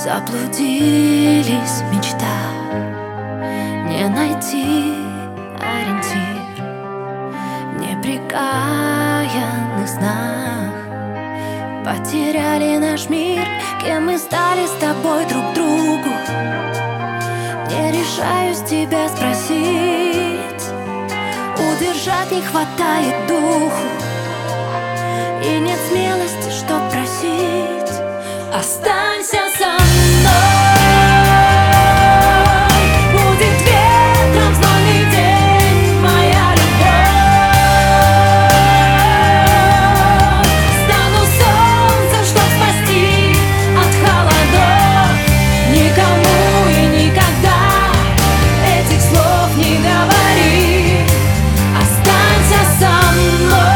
Заблудились в мечтах, не найти ориентир в непрекаянных снах. Потеряли наш мир, кем мы стали с тобой друг другу. Не решаюсь тебя спросить, удержать не хватает духу, и нет смелости, что просить. Останься со мной, будет ветром в знойный день моя любовь. Стану солнцем, чтоб спасти от холодов. Никому и никогда этих слов не говори. Останься со мной.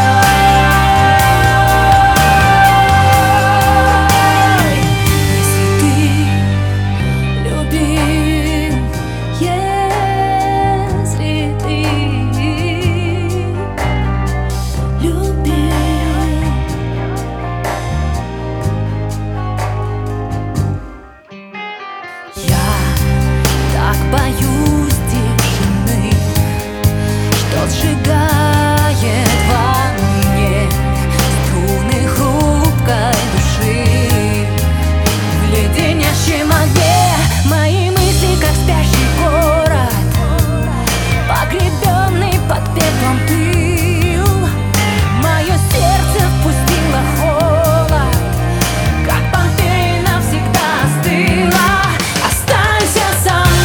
Боюсь тишины, что сжигает во мне струны хрупкой души. В леденящем огне мои мысли, как спящий город, погребенный под пеплом пыл. Мое сердце впустило холод, как Помпеи навсегда остыло. Останься со мной.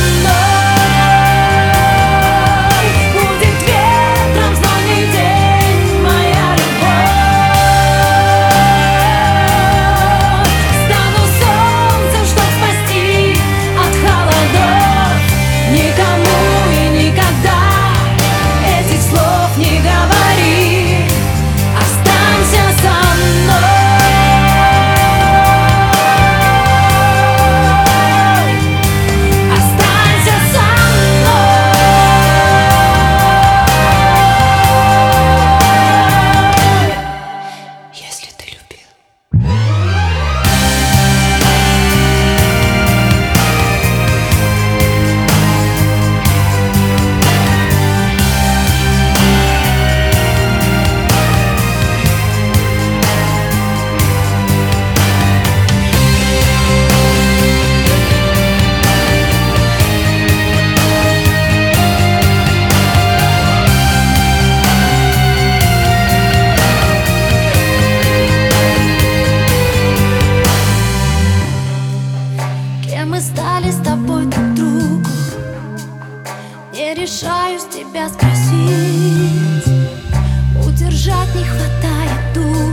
Мы стали с тобой друг другу. Не решаюсь тебя спросить, удержать не хватает духу.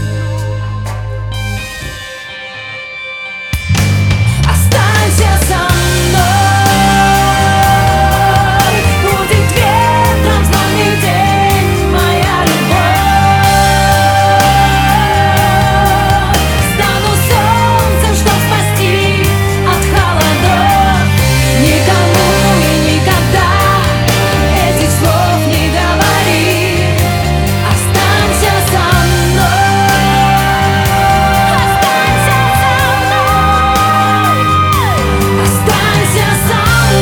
Останься со мной, будет ветром в знойный день моя любовь. Стану солнцем, чтоб спасти от холодов. Никому и никогда этих слов не говори. Останься со мной. Останься со мной. Останься со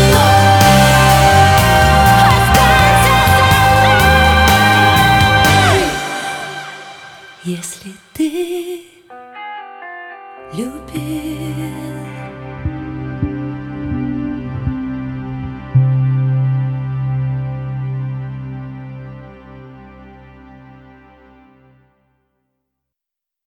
мной. Останься со мной. Если ты любил.